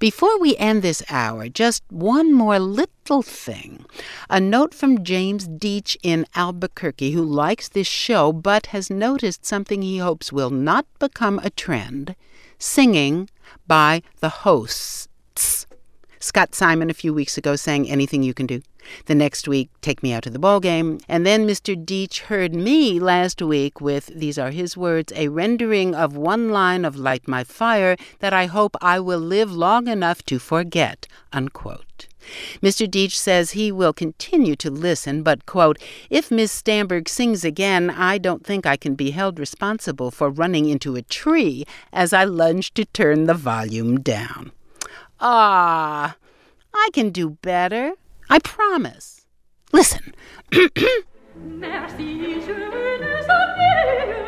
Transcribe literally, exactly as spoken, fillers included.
Before we end this hour, just one more little thing. A note from James Deach in Albuquerque, who likes this show but has noticed something he hopes will not become a trend: singing by the hosts. Scott Simon a few weeks ago sang Anything You Can Do. The next week, Take Me Out to the Ball Game. And then Mister Deach heard me last week with, these are his words, a rendering of one line of Light My Fire that I hope I will live long enough to forget, unquote. Mister Deach says he will continue to listen, but, quote, if Miss Stamberg sings again, I don't think I can be held responsible for running into a tree as I lunge to turn the volume down. Ah, I can do better. I promise. Listen. Merci, je ne savais